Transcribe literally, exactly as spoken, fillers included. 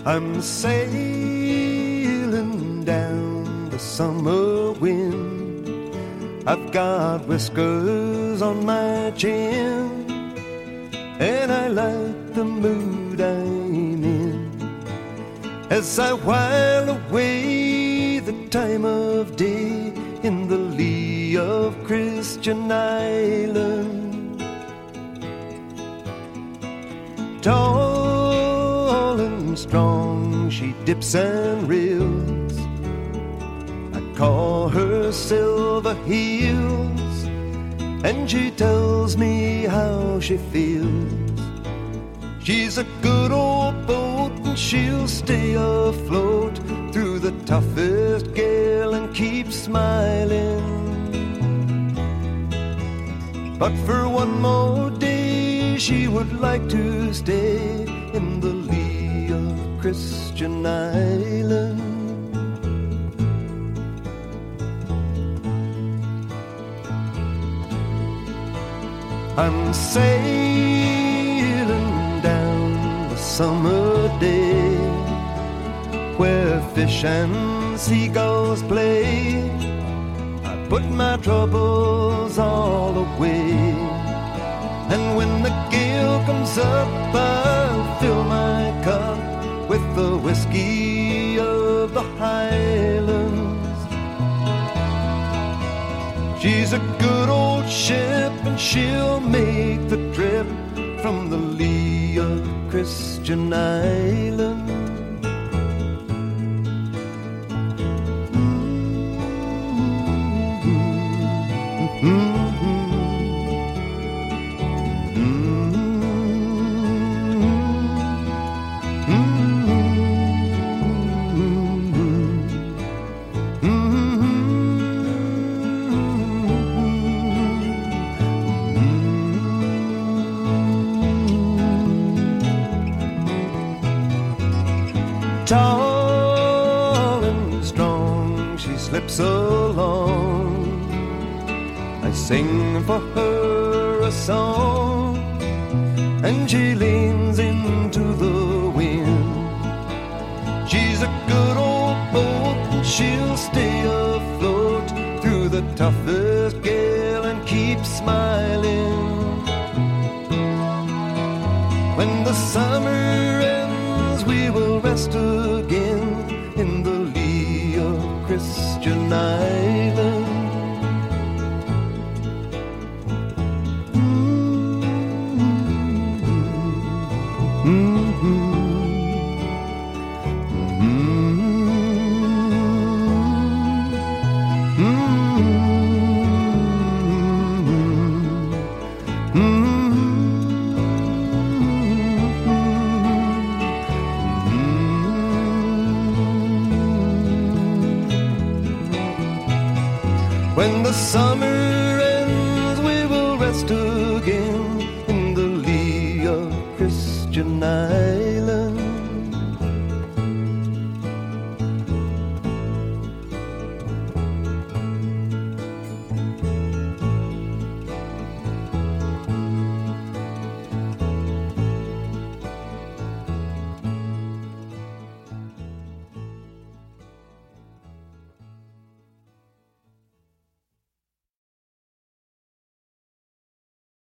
I'm sailing down the summer wind. I've got whiskers on my chin, and I like the mood I'm in as I while away the time of day in the lee of Christian Island. Tall and strong, she dips and reels. I call her Silver Heels, and she tells me how she feels. She's a good old boat, and she'll stay afloat through the toughest gale and keep smiling. But for one more day she would like to stay in the lee of Christian Island. I'm sailing down the summer day where fish and seagulls play. I put my troubles all away, and when the gale comes up, I'll fill my cup with the whiskey of the Highlands. She's a good old ship, and she'll make the trip from the lee of Christian Island. Tall and strong, she slips along. I sing for her a song, and she leans into the wind. She's a good old boat, and she'll stay afloat through the toughest gale and keep smiling. When the summer ends, we will rest again in the lee of Christian Island. When the summer ends, we will rest again in the lee of Christian Island.